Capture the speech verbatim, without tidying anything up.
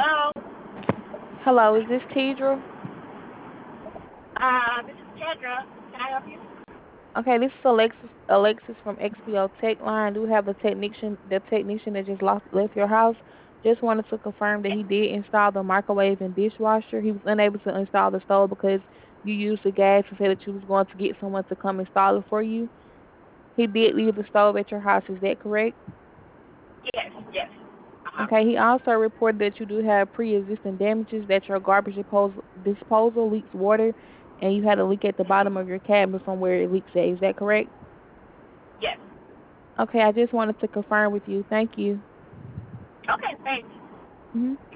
Hello. Hello, is this Tidra? Uh, this is Kendra. Can I help you? Okay, this is Alexis Alexis from X P O Tech Line. Do have the technician the technician that just lost, left your house. Just wanted to confirm that he did install the microwave and dishwasher. He was unable to install the stove because you used the gas and said that you was going to get someone to come install it for you. He did leave the stove at your house, is that correct? Yes, yes. Uh-huh. Okay, he also reported that you do have pre-existing damages, that your garbage disposal, disposal leaks water, and you had a leak at the bottom of your cabinet from where it leaks at. Is that correct? Yes. Okay, I just wanted to confirm with you. Thank you. Okay, thanks. hmm